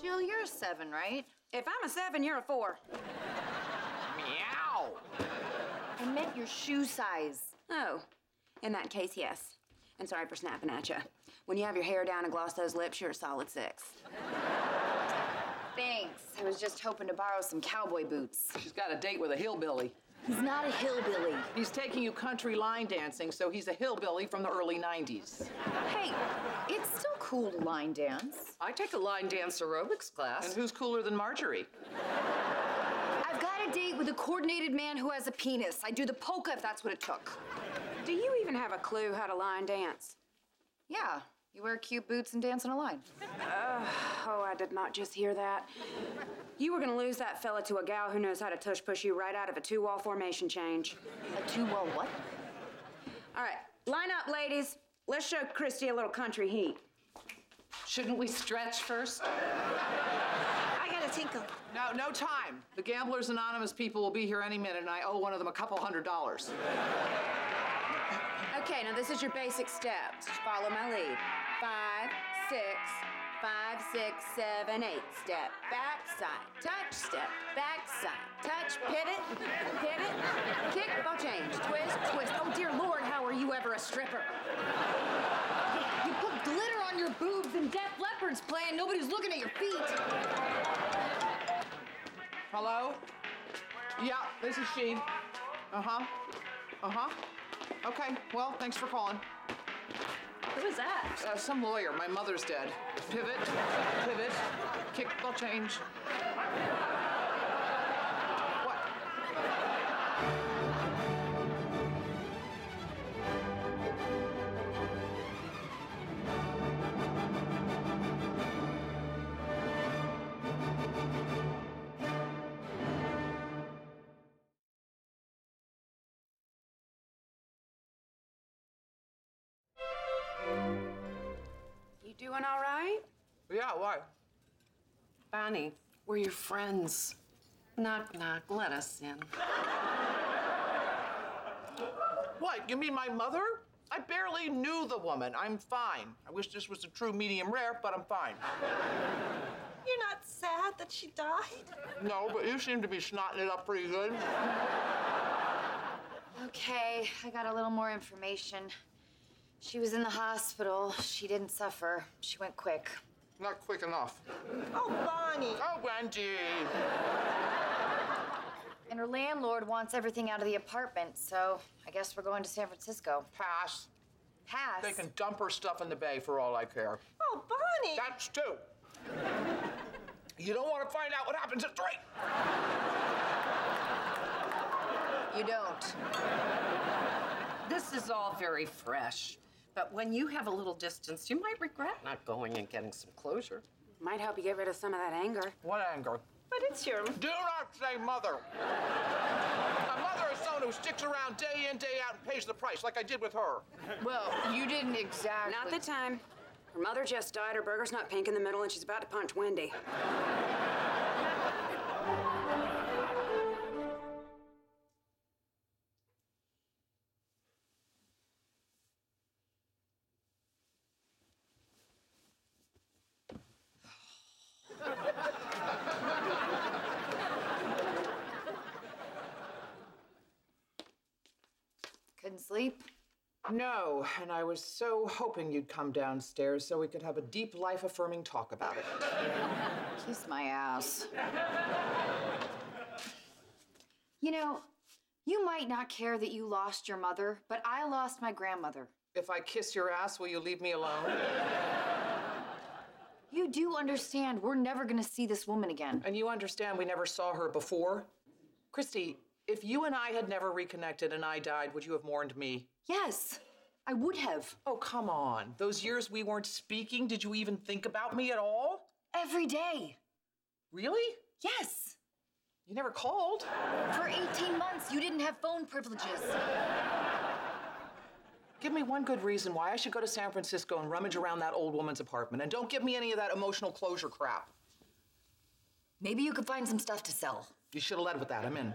Jill, you're a 7, right? If I'm a 7, you're a 4. Meow! I meant your shoe size. Oh, in that case, yes. And sorry for snapping at you. When you have your hair down and gloss those lips, you're a solid 6. Thanks. I was just hoping to borrow some cowboy boots. She's got a date with a hillbilly. He's not a hillbilly. He's taking you country line dancing, so he's a hillbilly from the early 90s. Hey, it's still cool to line dance. I take a line dance aerobics class. And who's cooler than Marjorie? I've got a date with a coordinated man who has a penis. I'd do the polka if that's what it took. Do you even have a clue how to line dance? Yeah, you wear cute boots and dance on a line. Oh, I did not just hear that. You were gonna lose that fella to a gal who knows how to tush push you right out of a 2-wall formation change. A 2-wall what? All right, line up, ladies. Let's show Christy a little country heat. Shouldn't we stretch first? I gotta tinkle. No time. The Gamblers Anonymous people will be here any minute, and I owe one of them a couple $100. Okay, now this is your basic steps. Just follow my lead. 5, 6, 5, 6, 7, 8. Step, back, side, touch, step, back, side, touch, pivot, kick, ball change, twist, twist. Oh, dear Lord, how are you ever a stripper? You put glitter on your boobs and Def Leppard's playing. Nobody's looking at your feet. Hello? Yeah, this is she. Uh-huh. Okay, well, thanks for calling. Who is that? Some lawyer. My mother's dead. Pivot, kick, ball change. What? You doing all right? Yeah, why? Bonnie, we're your friends. Knock, knock, let us in. What, you mean my mother? I barely knew the woman. I'm fine. I wish this was a true medium rare, but I'm fine. You're not sad that she died? No, but you seem to be snotting it up pretty good. Okay, I got a little more information. She was in the hospital. She didn't suffer. She went quick. Not quick enough. Oh, Bonnie. Oh, Wendy. And her landlord wants everything out of the apartment, so I guess we're going to San Francisco. Pass. Pass. They can dump her stuff in the bay for all I care. Oh, Bonnie. That's 2. You don't want to find out what happens at 3. You don't. This is all very fresh. But when you have a little distance, you might regret not going and getting some closure. Might help you get rid of some of that anger. What anger? But it's your... Do not say mother. A mother is someone who sticks around day in, day out and pays the price, like I did with her. Well, you didn't exactly. Not the time. Her mother just died, her burger's not pink in the middle, and she's about to punch Wendy. Couldn't sleep? No, and I was so hoping you'd come downstairs so we could have a deep, life-affirming talk about it. Kiss my ass. You know, you might not care that you lost your mother, but I lost my grandmother. If I kiss your ass, will you leave me alone? You do understand we're never gonna see this woman again. And you understand we never saw her before? Christy, if you and I had never reconnected and I died, would you have mourned me? Yes, I would have. Oh, come on. Those years we weren't speaking, did you even think about me at all? Every day. Really? Yes. You never called. For 18 months, you didn't have phone privileges. Give me one good reason why I should go to San Francisco and rummage around that old woman's apartment. And don't give me any of that emotional closure crap. Maybe you could find some stuff to sell. You should have led with that. I'm in.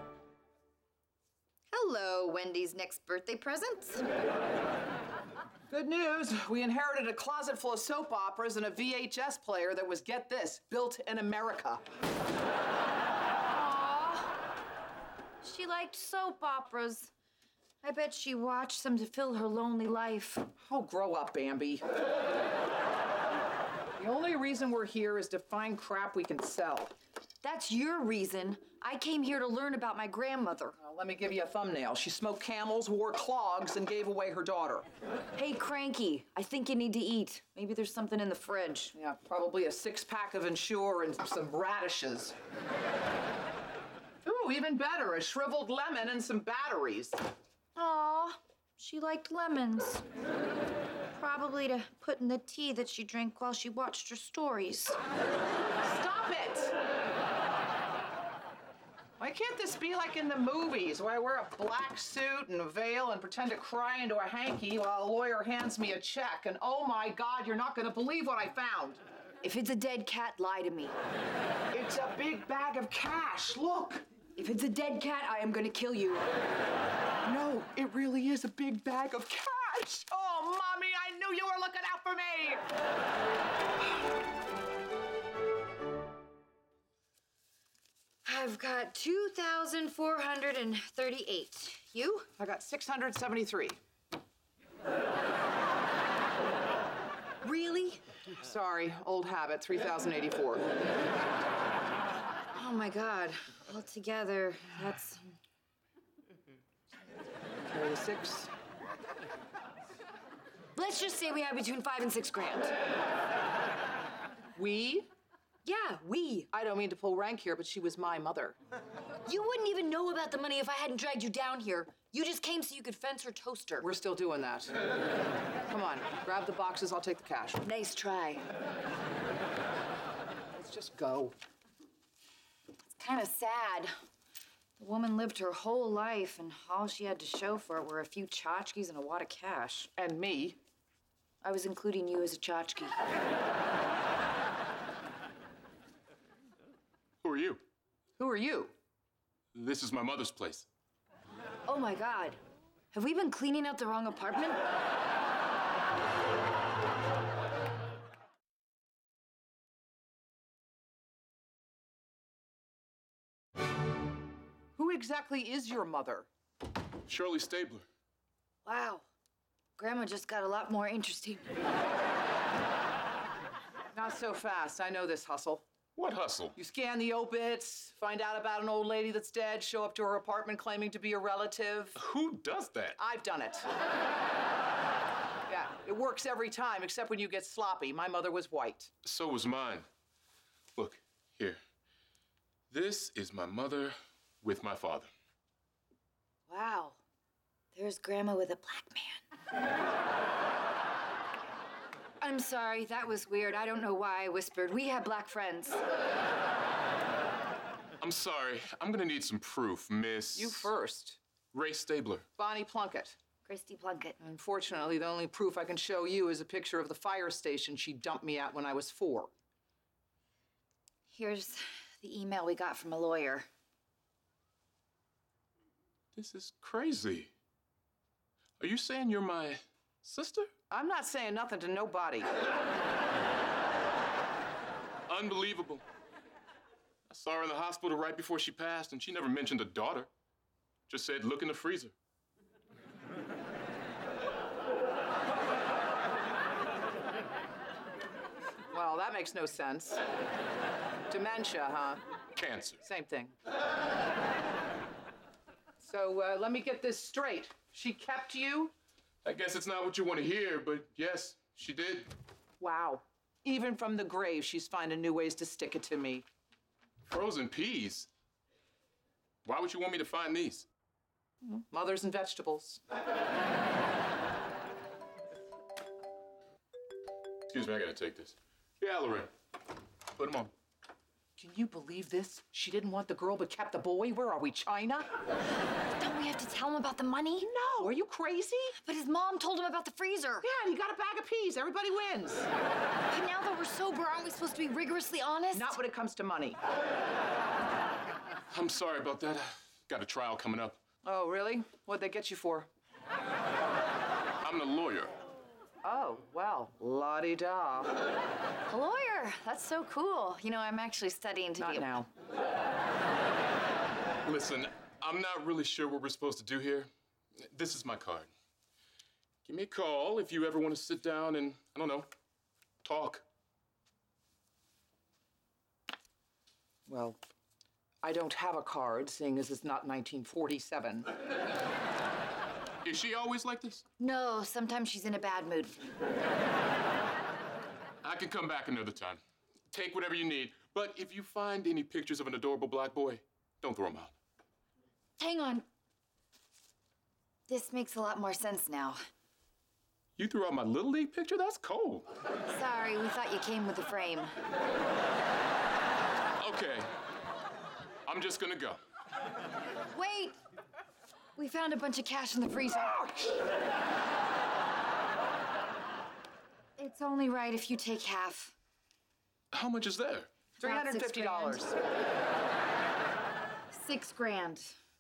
Hello, Wendy's next birthday presents. Good news. We inherited a closet full of soap operas and a VHS player that was, get this, built in America. Aw. She liked soap operas. I bet she watched them to fill her lonely life. Oh, grow up, Bambi. The only reason we're here is to find crap we can sell. That's your reason. I came here to learn about my grandmother. Let me give you a thumbnail. She smoked camels, wore clogs, and gave away her daughter. Hey, Cranky, I think you need to eat. Maybe there's something in the fridge. Yeah, probably a 6-pack of Ensure and some radishes. Ooh, even better, a shriveled lemon and some batteries. Aw, she liked lemons. Probably to put in the tea that she drank while she watched her stories. Stop it! Why can't this be like in the movies, where I wear a black suit and a veil and pretend to cry into a hanky while a lawyer hands me a check? And oh my God, you're not gonna believe what I found. If it's a dead cat, lie to me. It's a big bag of cash, look. If it's a dead cat, I am gonna kill you. No, it really is a big bag of cash. Oh, Mommy, I knew you were looking out for me. I've got 2,438. You? I got 673. Really? Sorry, old habit, 3,084. Oh my God. Altogether, that's... Carry the 6. Let's just say we have between 5 and 6 grand. We? Yeah, we. I don't mean to pull rank here, but she was my mother. You wouldn't even know about the money if I hadn't dragged you down here. You just came so you could fence her toaster. We're still doing that. Come on, grab the boxes, I'll take the cash. Nice try. Let's just go. It's kind of sad. The woman lived her whole life, and all she had to show for it were a few tchotchkes and a wad of cash. And me. I was including you as a tchotchke. Who are you? Who are you? This is my mother's place. Oh my God. Have we been cleaning out the wrong apartment? Who exactly is your mother? Shirley Stabler. Wow. Grandma just got a lot more interesting. Not so fast, I know this hustle. What hustle? You scan the obits, find out about an old lady that's dead, show up to her apartment claiming to be a relative. Who does that? I've done it. Yeah, it works every time, except when you get sloppy. My mother was white. So was mine. Look, here. This is my mother with my father. Wow. There's Grandma with a black man. I'm sorry, that was weird. I don't know why I whispered. We have black friends. I'm sorry. I'm gonna need some proof, Miss... You first. Ray Stabler. Bonnie Plunkett. Christy Plunkett. Unfortunately, the only proof I can show you is a picture of the fire station she dumped me at when I was 4. Here's the email we got from a lawyer. This is crazy. Are you saying you're my sister? I'm not saying nothing to nobody. Unbelievable. I saw her in the hospital right before she passed, and she never mentioned a daughter. Just said, look in the freezer. Well, that makes no sense. Dementia, huh? Cancer. Same thing. So, let me get this straight. She kept you? I guess it's not what you want to hear, but yes, she did. Wow. Even from the grave, she's finding new ways to stick it to me. Frozen peas? Why would you want me to find these? Mothers and vegetables. Excuse me, I gotta take this. Yeah, Lorraine. Put them on. Can you believe this? She didn't want the girl but kept the boy? Where are we, China? Don't we have to tell him about the money? No, are you crazy? But his mom told him about the freezer. Yeah, and he got a bag of peas. Everybody wins. But now that we're sober, aren't we supposed to be rigorously honest? Not when it comes to money. I'm sorry about that. Got a trial coming up. Oh, really? What'd they get you for? I'm the lawyer. Oh, well, la-di-da. A lawyer. That's so cool. You know, I'm actually studying to Not be. now. Listen, I'm not really sure what we're supposed to do here. This is my card. Give me a call if you ever want to sit down and, I don't know, talk. Well, I don't have a card, seeing as it's not 1947. Is she always like this? No, sometimes she's in a bad mood. I can come back another time. Take whatever you need. But if you find any pictures of an adorable black boy, don't throw them out. Hang on. This makes a lot more sense now. You threw out my Little League picture? That's cold. Sorry, we thought you came with the frame. Okay. I'm just gonna go. Wait! We found a bunch of cash in the freezer. It's only right if you take half. How much is there? About $350. $6,000.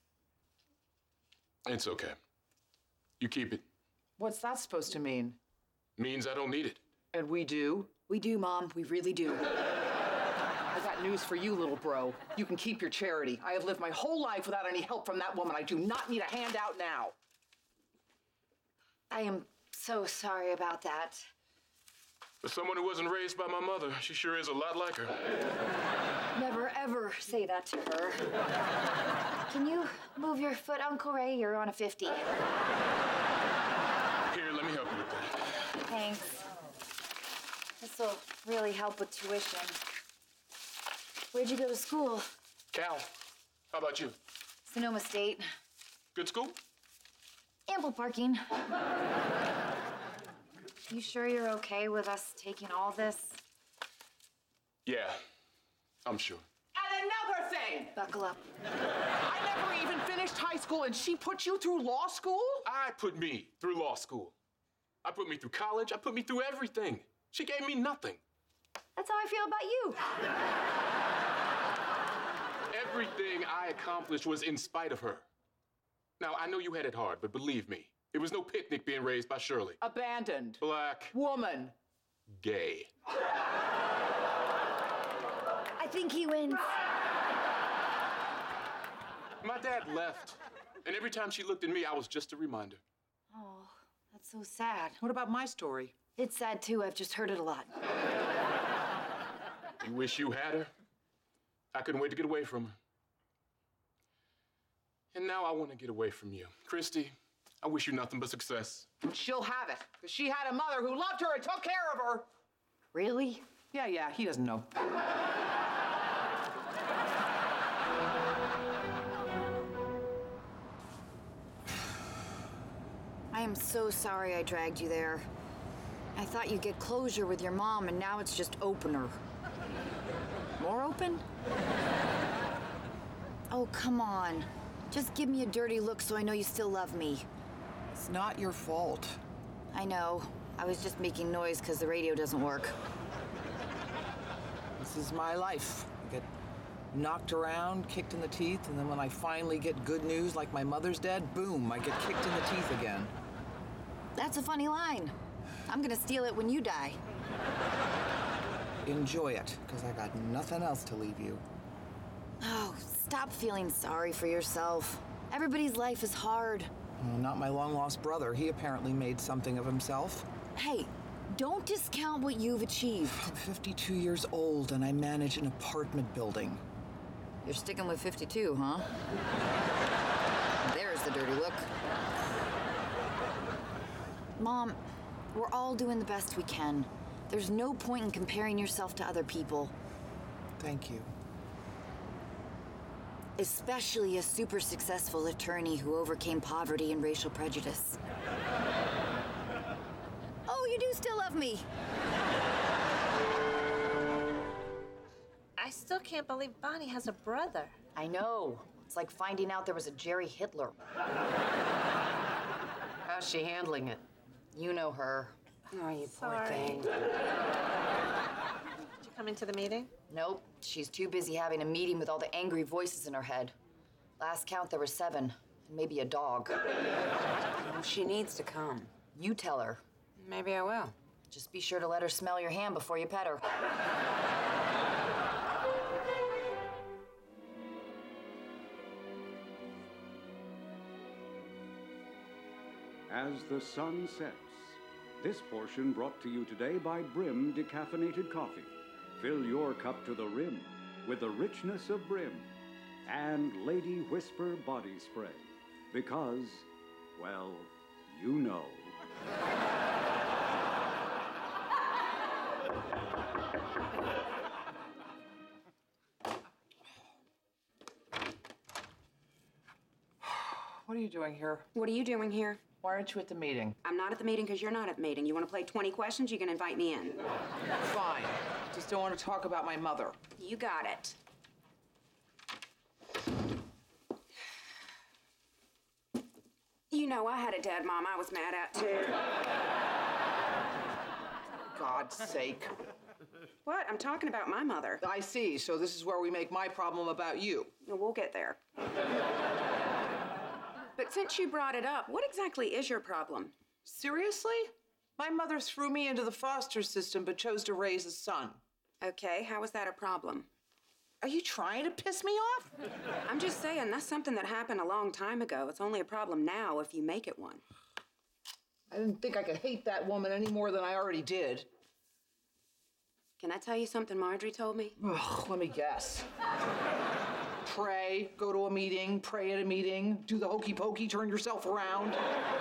It's okay. You keep it. What's that supposed to mean? Means I don't need it. And we do? We do, Mom. We really do. I got news for you, little bro. You can keep your charity. I have lived my whole life without any help from that woman. I do not need a handout now. I am so sorry about that. For someone who wasn't raised by my mother, she sure is a lot like her. Never, ever say that to her. Can you move your foot, Uncle Ray? You're on a 50. Here, let me help you with that. Thanks. This will really help with tuition. Where'd you go to school? Cal, how about you? Sonoma State. Good school? Ample parking. You sure you're okay with us taking all this? Yeah, I'm sure. And another thing! Buckle up. I never even finished high school, and she put you through law school? I put me through law school. I put me through college. I put me through everything. She gave me nothing. That's how I feel about you. Everything I accomplished was in spite of her. Now, I know you had it hard, but believe me, it was no picnic being raised by Shirley. Abandoned. Black, Woman. gay. I think he wins. My dad left, and every time she looked at me, I was just a reminder. Oh, that's so sad. What about my story? It's sad too. I've just heard it a lot. You wish you had her? I couldn't wait to get away from her. And now I want to get away from you. Christy, I wish you nothing but success. She'll have it, because she had a mother who loved her and took care of her. Really? Yeah, he doesn't know. I am so sorry I dragged you there. I thought you'd get closure with your mom, and now it's just opener. More open? Oh, come on. Just give me a dirty look so I know you still love me. It's not your fault. I know. I was just making noise because the radio doesn't work. This is my life. I get knocked around, kicked in the teeth, and then when I finally get good news like my mother's dead, boom, I get kicked in the teeth again. That's a funny line. I'm gonna steal it when you die. Enjoy it, because I got nothing else to leave you. Oh, stop feeling sorry for yourself. Everybody's life is hard. Well, not my long-lost brother. He apparently made something of himself. Hey, don't discount what you've achieved. I'm 52 years old, and I manage an apartment building. You're sticking with 52, huh? There's the dirty look. Mom, we're all doing the best we can. There's no point in comparing yourself to other people. Thank you. Especially a super successful attorney who overcame poverty and racial prejudice. Oh, you do still love me. I still can't believe Bonnie has a brother. I know. It's like finding out there was a Jerry Hitler. How's she handling it? You know her. Oh, you poor Sorry. thing. Did you come into the meeting? Nope, she's too busy having a meeting with all the angry voices in her head. Last count, there were 7, and maybe a dog. Oh, she needs to come. You tell her. Maybe I will. Just be sure to let her smell your hand before you pet her. As the sun sets, this portion brought to you today by Brim Decaffeinated Coffee. Fill your cup to the rim with the richness of Brim and Lady Whisper Body Spray. Because, well, you know. What are you doing here? What are you doing here? Why aren't you at the meeting? I'm not at the meeting because you're not at the meeting. You want to play 20 questions? You can invite me in. Fine. Just don't want to talk about my mother. You got it. You know, I had a dead mom I was mad at, too. God's sake. What? I'm talking about my mother. I see. So this is where we make my problem about you. Well, we'll get there. But since you brought it up, what exactly is your problem? Seriously? My mother threw me into the foster system but chose to raise a son. Okay, how is that a problem? Are you trying to piss me off? I'm just saying, that's something that happened a long time ago. It's only a problem now if you make it one. I didn't think I could hate that woman any more than I already did. Can I tell you something Marjorie told me? Ugh, let me guess. Pray, go to a meeting, pray at a meeting, do the hokey pokey, turn yourself around.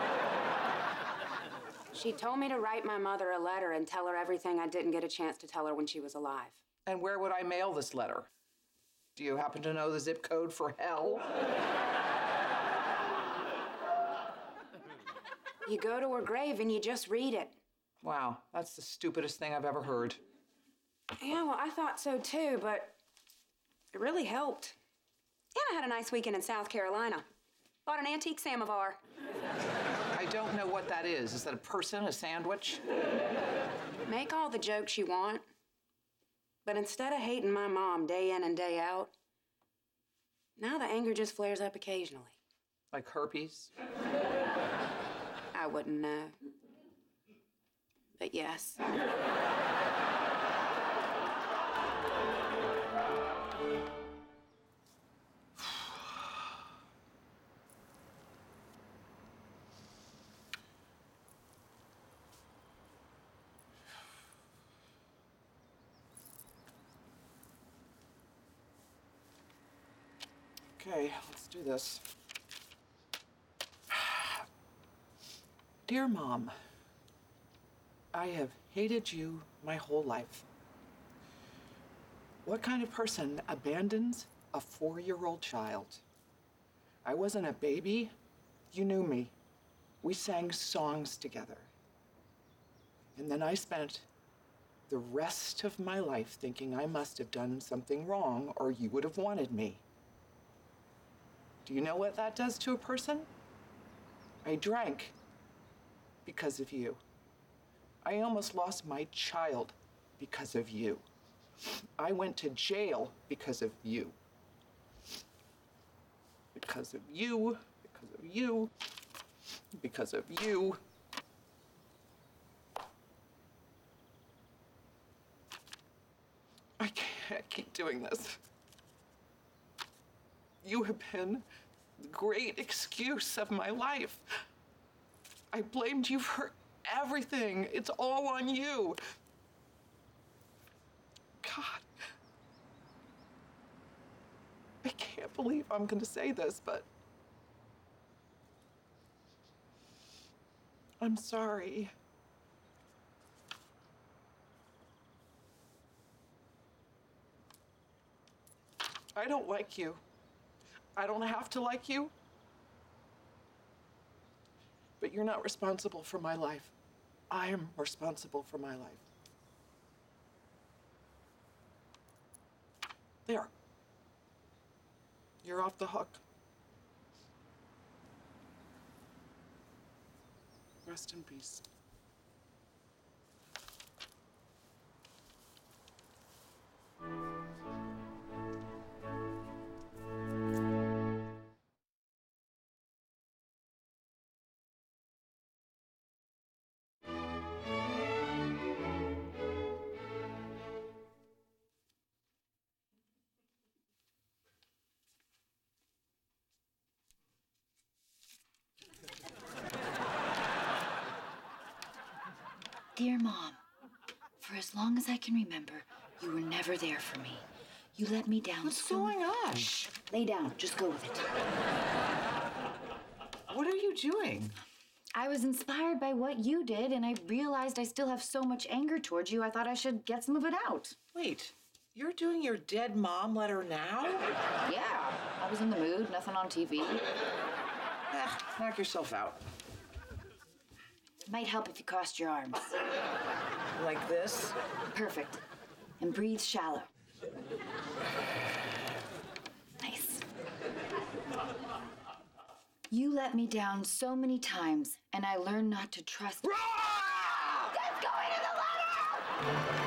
She told me to write my mother a letter and tell her everything I didn't get a chance to tell her when she was alive. And where would I mail this letter? Do you happen to know the zip code for hell? You go to her grave and you just read it. Wow, that's the stupidest thing I've ever heard. Yeah, well, I thought so too, but it really helped. And I had a nice weekend in South Carolina. Bought an antique samovar. I don't know what that is. Is that a person, a sandwich? Make all the jokes you want, but instead of hating my mom day in and day out, now the anger just flares up occasionally. Like herpes? I wouldn't know. But yes. Okay, let's do this. Dear Mom, I have hated you my whole life. What kind of person abandons a 4-year-old child? I wasn't a baby. You knew me. We sang songs together. And then I spent the rest of my life thinking I must have done something wrong or you would have wanted me. Do you know what that does to a person? I drank because of you. I almost lost my child because of you. I went to jail because of you. Because of you, because of you, because of you. I can't keep doing this. You have been the great excuse of my life. I blamed you for everything. It's all on you. God. I can't believe I'm going to say this, but I'm sorry. I don't like you. I don't have to like you. But you're not responsible for my life. I am responsible for my life. There. You're off the hook. Rest in peace. Dear Mom, for as long as I can remember, you were never there for me. You let me down. What's going on? Shh, lay down. Just go with it. What are you doing? I was inspired by what you did, and I realized I still have so much anger towards you, I thought I should get some of it out. Wait, you're doing your dead mom letter now? Yeah, I was in the mood, nothing on TV. Knock yourself out. Might help if you crossed your arms. Like this? Perfect. And breathe shallow. Nice. You let me down so many times, and I learned not to trust. That's going in the letter!